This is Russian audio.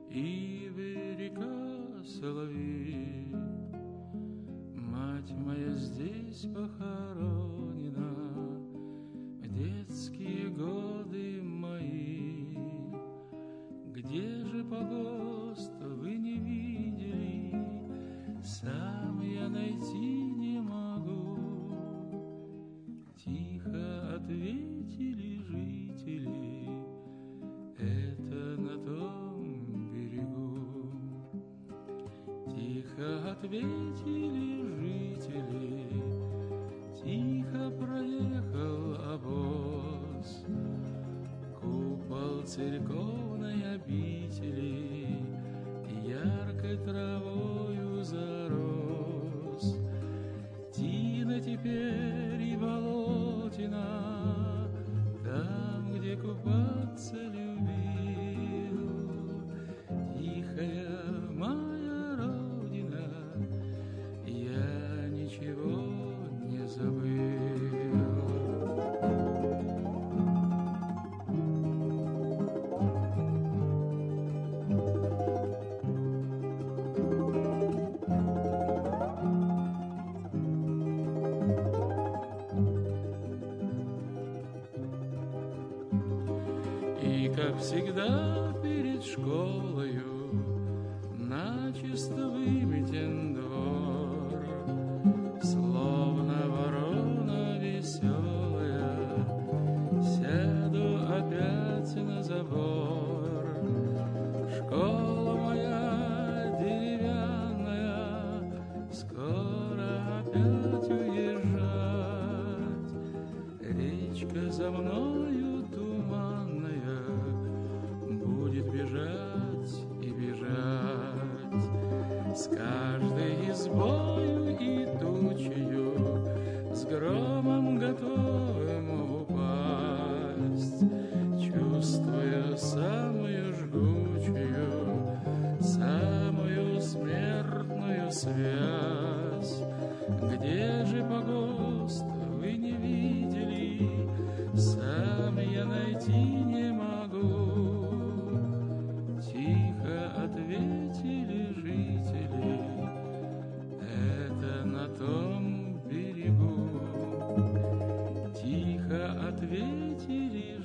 ивы, река, соловей. Мать моя здесь похоронена в детские годы мои. Где же погост вы не видели, сам я найти не могу. Тихо ответили жители, это на том берегу. Тихо ответили жители, тихо проехал обоз. Купол церковной обители яркой травою зарос. Тина теперь и болотина, там, где купаться любил. Тихая моя родина, я ничего не забыл. И, как всегда, перед школою начисто выметен двор. Словно ворона веселая, сяду опять на забор. Школа моя деревянная, скоро опять уезжать. Речка за мною туманная будет бежать и бежать. С каждой избою и тучею, с громом готовым упасть, чувствуя самую жгучую, самую смертную связь. Где же погост вы не видели, сам я найти не могу. Тихо ответили жители, это на том берегу. Тихо ответили